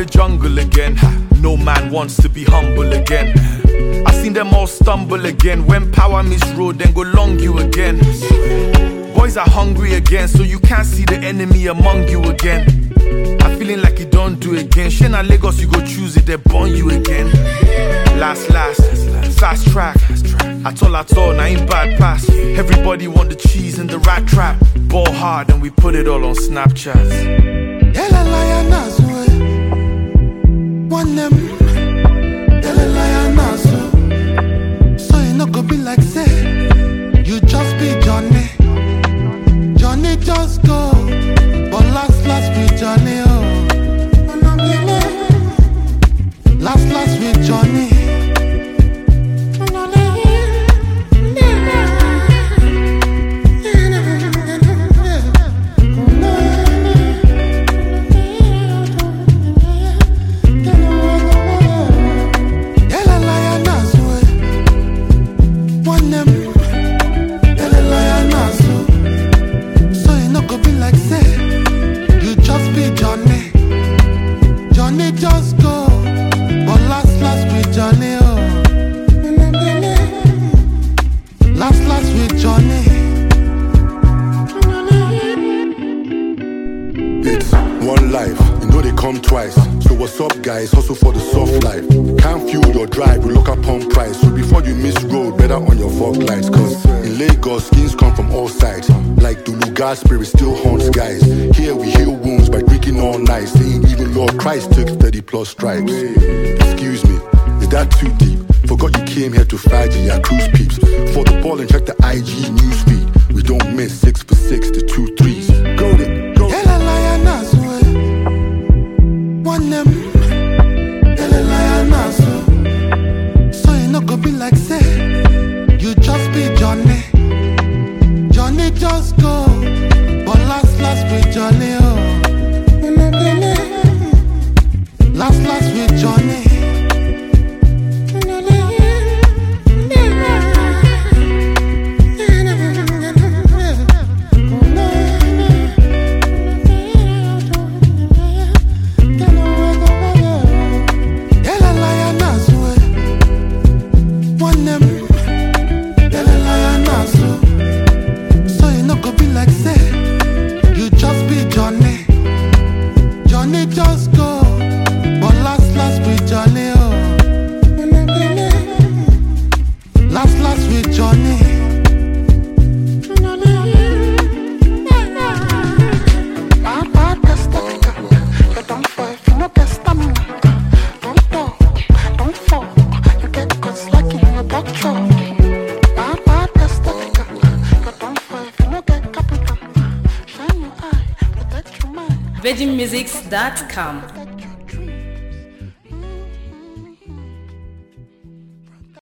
jungle again. No man wants to be humble again. I seen them all stumble again. When power meets road, then go long you again. Boys are hungry again, so you can't see the enemy among you again. I'm feeling like you don't do again. Shena Lagos, you go choose it, they burn you again. Last, fast track. At all, now ain't bad pass. Everybody want the cheese in the rat trap. Ball hard and we put it all on Snapchat. One them, so you no go be like say, you just be Johnny. Johnny just go, but last with Johnny, oh. Last with Johnny. Just go, but last with Johnny, oh. Last with Johnny. It's one life, you know they come twice. So what's up guys, hustle for the soft life. Can't fuel your drive, we look up on price. So before you miss road, better on your fog lights. Cause in Lagos, skins come from all sides. Like Dulu, God's spirit still haunts guys. Here we heal wounds by drinking all night. Saying even Lord Christ took 30+ stripes. Excuse me, is that too deep? Forgot you came here to 5G, I cruise peeps. For the ball and check the IG news feed. We don't miss 6 for 6 to 2 3s. Go it, go. One them, so you no go be like say, you just be Johnny. Johnny just go, but last with Johnny, oh. Last with Johnny. So you no go be like say, you just be Johnny. Johnny just go, but last with Johnny, oh. Last with Johnny. VeggieMusics.com